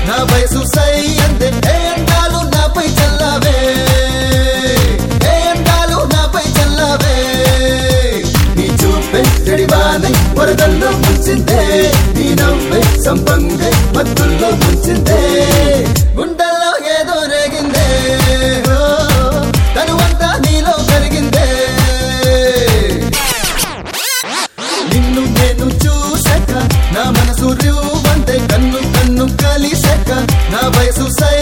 నా వయసు సై అందే ఏ అందాలు నాపై చల్లవే ఏ అందాలు నాపై చల్లవే నీ చూపే చెడివానై వరదల్లో ముంచిందే నీ నవ్వే సంపంగే మత్తుల్లో ముంచిందే గుండెల్లో ఏదో రేగిందే తనువంతా నీలో కరిగిందే నిన్ను నేను చూసాక నా మనసు రివ్వంతే కన్ను కన్ను కలిసాక నా వయసు సై